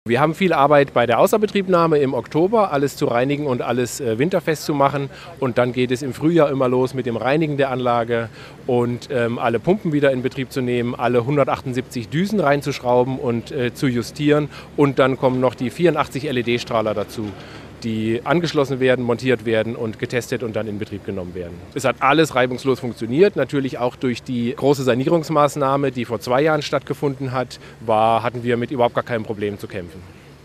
Wir haben viel Arbeit bei der Außerbetriebnahme im Oktober, alles zu reinigen und alles winterfest zu machen. Und dann geht es im Frühjahr immer los mit dem Reinigen der Anlage und alle Pumpen wieder in Betrieb zu nehmen, alle 178 Düsen reinzuschrauben und zu justieren. Und dann kommen noch die 84 LED-Strahler dazu, die angeschlossen werden, montiert werden und getestet und dann in Betrieb genommen werden. Es hat alles reibungslos funktioniert, natürlich auch durch die große Sanierungsmaßnahme, die vor 2 Jahren stattgefunden hat, hatten wir mit überhaupt gar keinem Problem zu kämpfen.